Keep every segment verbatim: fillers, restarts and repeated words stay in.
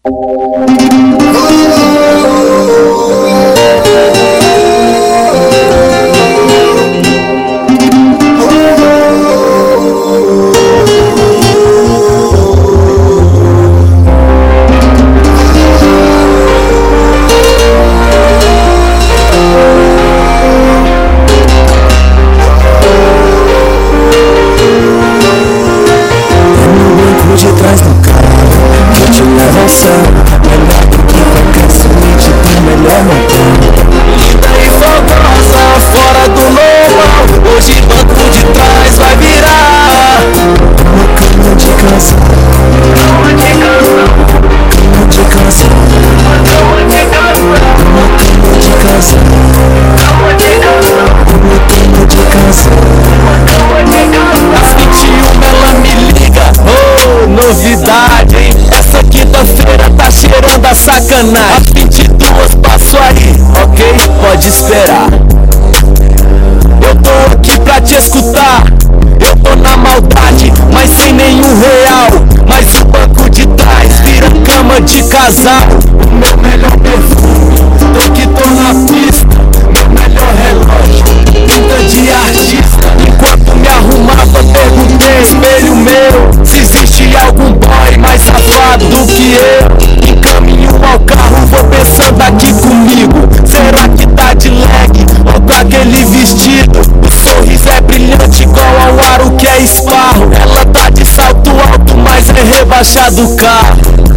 De trás do carro, que te leva ao céu. Melhor do que qualquer suíte do melhor motel. Linda e fogosa, fora do normal. Hoje banco de trás vai virar uma cama de casal. cama de casal, Cama de casal. cama de casal, Uma cama de casal. cama de casal, Uma cama de casal. cama de casal. Às vinte e uma ela me liga, oh, novidade, hein? Essa quinta-feira tá cheirando a sacanagem. Às vinte e duas passo aí, ok? Pode esperar. Eu tô aqui pra te escutar. Eu tô na maldade, mas sem nenhum real. Mas o banco de trás vira cama de casal. O meu melhor perfume, tô que tô na pista. Meu melhor relógio, pinta de artista. Enquanto me arrumava, perguntei, espelho meu, se existe algum boy mais safado do que eu. Encaminho ao carro, vou pensando aqui comigo. Será que tá de leg ou com aquele vestido? O sorriso é brilhante igual ao aro que é esparro. Ela tá de salto alto, mas é rebaixado o carro.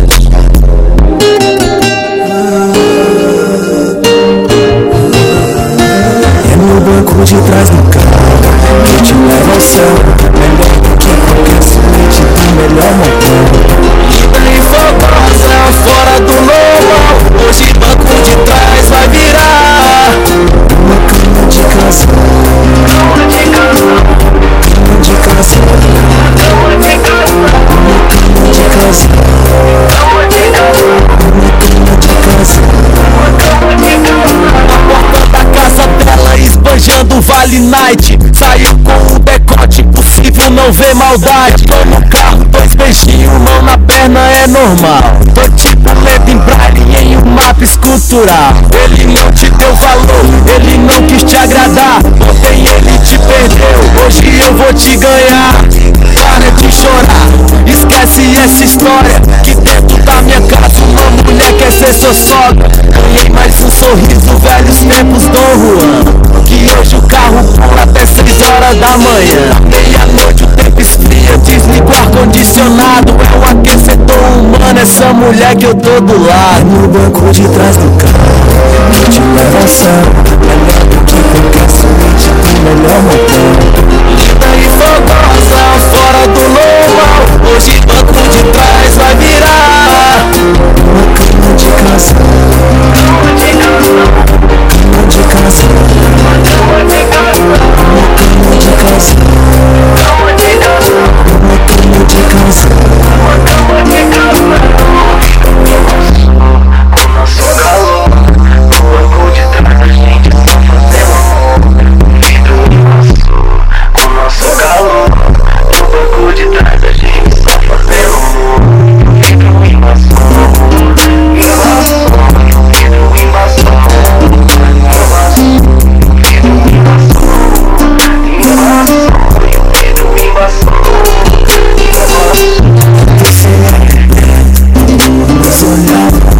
É no banco de trás do carro, que te leva ao céu. Melhor do que qualquer suíte do melhor motel. Linda e fogosa, fora do normal. Hoje banco de trás vai virar Uma cama de casal. cama de casal, Cama de casal. cama de casal, Uma cama de casal. cama de casal, Uma cama de casal. cama de casal. Na porta da casa dela esbanjando Vale Night. Saiu com um decote impossível, não vê maldade. Tô no carro, dois beijinhos, mão na perna é normal. Tô tipo letra em braille em um mapa escultural. Ele não te deu valor, ele não quis te agradar. Ontem ele te perdeu, hoje eu vou te ganhar. Para de chorar, esquece essa história. Que dentro da minha casa uma mulher quer ser sua sogra. Ganhei mais um sorriso, velhos tempos Dom Juan. Que hoje o carro pula até seis horas da manhã. Meia-noite o tempo esfria, desliga o ar-condicionado. É um aquecedor humano, essa mulher que eu tô do É lado. no banco de trás do carro, que te leva ao céu. Melhor do que qualquer suíte do melhor motel. Linda e fogosa, fora do normal. Hoje banco de trás vai virar Uma cama de casal. cama de casal, Cama de casal. cama de casal, Uma cama de casal. cama de casal, Uma cama de casal. cama de casal. Com nosso calor, no banco de trás a gente só fazendo amor. Vidro e maçô, com nosso calor, no banco de trás a gente só fazendo amor. Vidro e maçô, e maçô, vidro e maçô, e maçô, vidro e maçô, e maçô, vidro e maçô, e maçô. Você é nos olhava.